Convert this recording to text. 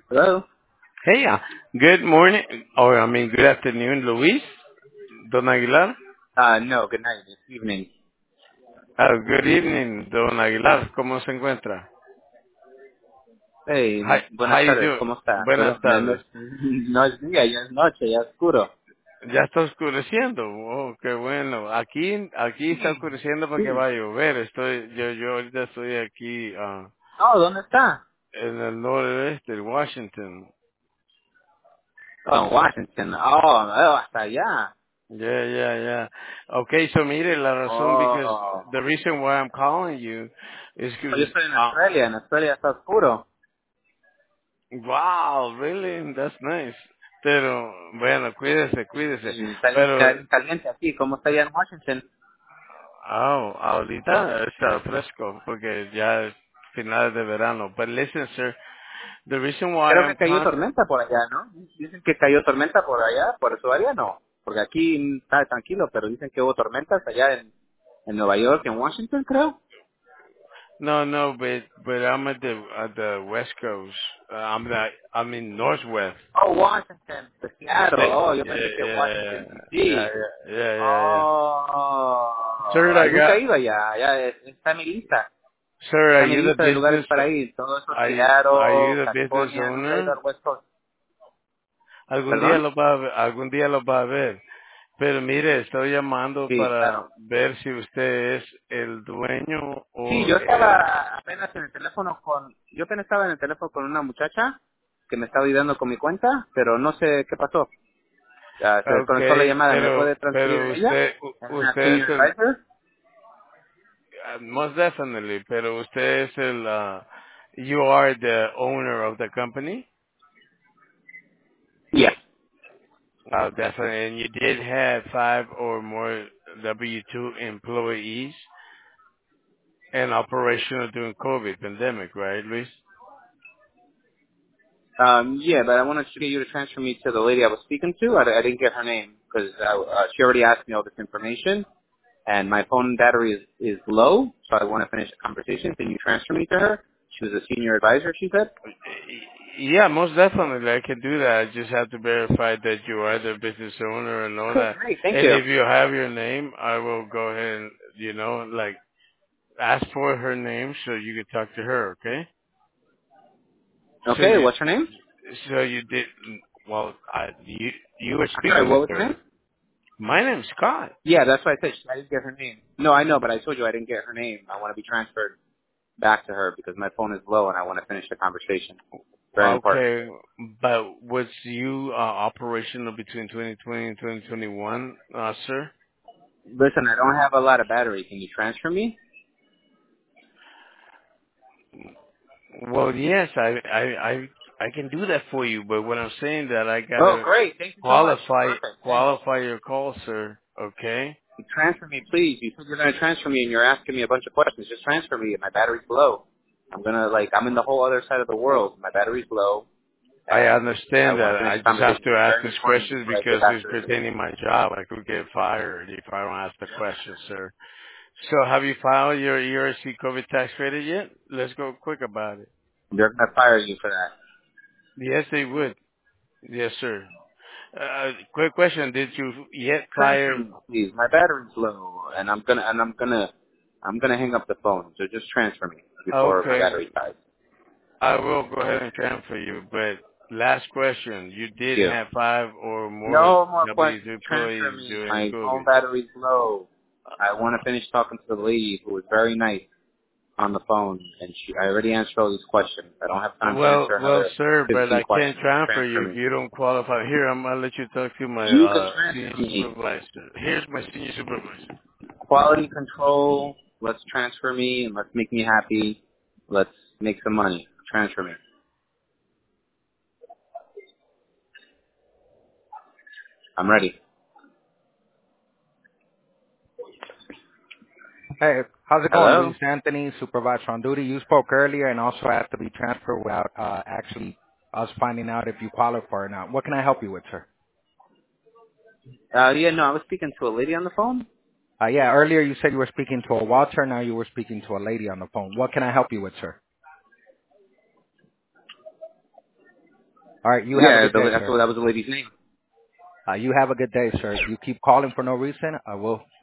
Hello? Hey, good morning, or I mean, good afternoon, Luis, Don Aguilar. No, good night. It's evening. Good evening, Don Aguilar. ¿Cómo se encuentra? Hey, How buenas you tardes, doing? ¿cómo está? Buenas Perdón, no, tardes. no es día, ya es noche, ya es oscuro. Ya está oscureciendo. Oh, qué bueno. Aquí está Sí, oscureciendo porque va sí. a llover. Yo ahorita estoy aquí, Oh, ¿dónde está? en el noroeste de Washington. Oh, en Washington. Oh, hasta allá. Yeah. Okay, so mire, la razón, because Oh. the reason why I'm calling you is No, yo because, estoy en Australia está oscuro. wow, really? That's nice. Pero, bueno, cuídese. Sí, está Pero, bien caliente aquí, ¿cómo está allá en Washington? ahorita está fresco porque ya es finales de verano. But listen, sir, the reason why Creo que I'm cayó calling, tormenta por allá, ¿no? Dicen que cayó tormenta por allá, por su área no. Porque aquí está tranquilo, pero dicen que hubo tormentas allá en Nueva York, en Washington, creo. no, but I'm at the West Coast. I'm in Northwest. Oh, Washington, de Seattle. Yeah, Oh, yo yeah, pensé que yeah, Washington, yeah, D.C. yeah. Sir, Oh, I nunca got, he ido allá. Ya está en mi lista. sir, Está en mi lista de lugares para ir. Todo eso, are you Seattle, the business California. Nunca he ido owner? al West Coast. Algún día ¿Perdón? lo va a ver, algún día lo va a ver. Pero mire, estoy llamando Sí, para claro. ver si usted es el dueño Sí, o yo el... estaba apenas en el teléfono yo apenas estaba en el teléfono con una muchacha que me estaba ayudando con mi cuenta, pero no sé qué pasó. Ya, se desconectó la Okay, llamada. ¿Me puede transferir pero a ella? Es una usted es senior el, advisor. most definitely, pero usted es el, you are the owner of the company? Yes. Definitely, and you did have 5 or more W-2 employees and operational during COVID pandemic, right, Luis? Yeah, but I wanted to get you to transfer me to the lady I was speaking to. I didn't get her name because she already asked me all this information, and my phone battery is low, so I want to finish the conversation. Can you transfer me to her? She was a senior advisor, she said. Yeah, most definitely I can do that. I just have to verify that you are the business owner and all Okay, that. great. Thank And you. if you have your name, I will go ahead and, like ask for her name so you can talk to her, okay? So Okay, you, what's her name? so you did, well, you were I'm sorry, speaking what with was her her. name? My name's Scott. Yeah, that's what I said. I didn't get her name. No, I know, but I told you I didn't get her name. I want to be transferred back to her because my phone is low and I want to finish the conversation. Very important. Okay, but was you operational between 2020 and 2021, sir? Listen, I don't have a lot of battery. Can you transfer me? Well, yes, I can do that for you, but what I'm saying that I Oh, gotta great. Thank you so much. Perfect. Thanks. qualify your call, sir. Okay? Transfer me, please. You said you're going to transfer me and you're asking me a bunch of questions. Just transfer me. My battery's low. I'm in the whole other side of the world. My battery's low I and I understand want that. to finish I the just have conversation. to It's ask very these important questions before I get because back it's to her. pertaining my job. I could get fired if I don't ask the question, sir. So have you filed your ERC COVID tax credit yet? Let's go quick about it. They're going to fire you for that. Yes, they would. Yes, sir. Quick question. Did you yet Transfer fire? me, please. My battery's low and I'm gonna hang up the phone. So just transfer me before my Okay. battery dies. I will go ahead and transfer you, but last question. You Thank did you. have 5 or more No more W2 questions. Transfer employees me. during My phone COVID. battery's low. I want to finish talking to the lady who was very nice on the phone, and I already answered all these questions. I don't have time to answer Well, another sir, but 15 I can't questions. transfer Transfer you if me. you don't qualify. Here, I'm gonna let you talk to my You can senior transfer me. supervisor. Here's my senior supervisor. Quality control. Let's transfer me and let's make me happy. Let's make some money. Transfer me. I'm ready. Hey, how's it going, Hello? Luis Anthony, supervisor on duty? You spoke earlier and also asked to be transferred without actually us finding out if you qualify or not. What can I help you with, sir? Yeah, no, I was speaking to a lady on the phone. Yeah, earlier you said you were speaking to a Walter. Now you were speaking to a lady on the phone. What can I help you with, sir? All right. You have a Yeah, good day, that sir. was the lady's name. You have a good day, sir. If you keep calling for no reason, I will